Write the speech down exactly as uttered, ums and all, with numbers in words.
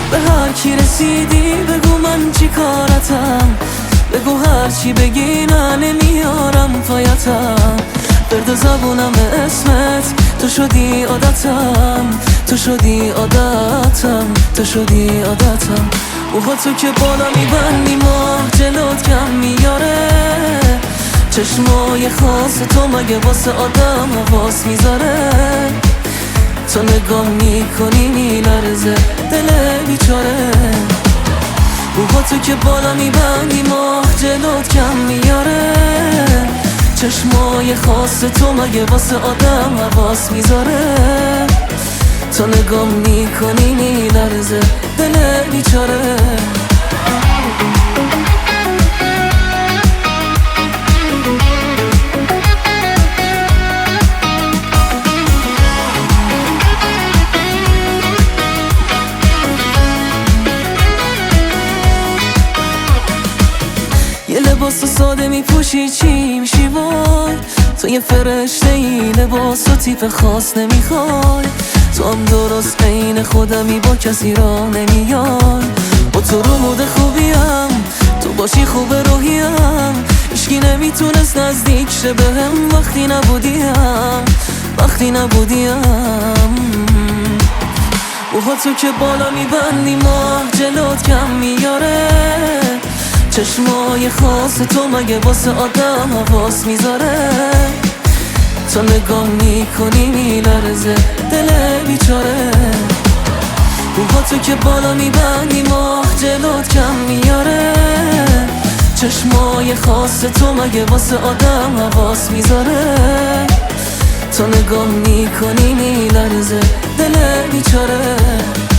به هر کی رسیدی بگو من چی کارتم، بگو هر چی بگی نه نمیارم پایتم. برد زبونم اسمت، تو شدی عادتم، تو شدی عادتم، تو شدی عادتم. اوها تو که بالا میبندی ماه جلوت کم میاره، چشمای خاص تو مگه واسه آدم حواس میذاره. تو نگاه میکنی میلرزه دل بیچاره. اوها تو که بالا میبندی ماه جلوت کم میاره، چشمای خاص تو مگه واسه آدم حواس میذاره. تو نگاه میکنی میلرزه دل بیچاره. یه لباس ساده میپوشی چی میشی وای، تو یه فرشته ای لباس و تیپ خاص نمیخوای. تو هم درست عین خودمی با کسی را نمیای. با تو رو مود خوبیم، تو باشی خوب روحیم. هیچکی نمیتونست نزدیک شه بهم وقتی نبودیم، وقتی نبودیم. اوها تو که بالا میبندی ماه جلوت کم میاره، چشمای خاص تو مگه واسه آدم حواس میذاره. تو نگاه میکنی میلرزه دل بیچاره. اوها تو که بالا میبندی ماه جلوت کم میاره، چشمای خاص تو مگه واسه آدم حواس میذاره. تو نگاه میکنی میلرزه دل بیچاره.